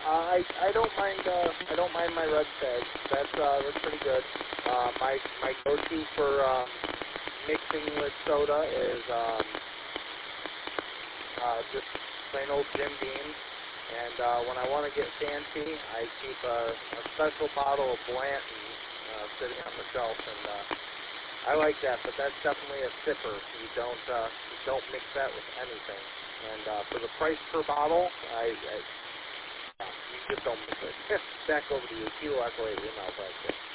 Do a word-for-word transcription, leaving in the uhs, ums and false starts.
Uh, I I don't mind uh, I don't mind my red stag. That's uh, that's pretty good. Uh, my my go-to for um, mixing with soda is um, uh, just plain old Jim Beam. And uh, when I want to get fancy, I keep a, a special bottle of Blanton uh, sitting on the shelf, and uh, I like that. But that's definitely a sipper. You don't uh, you don't mix that with anything. And uh, for the price per bottle, I, I you just don't mix it. Back over to you. Kilo Echo eight, email price.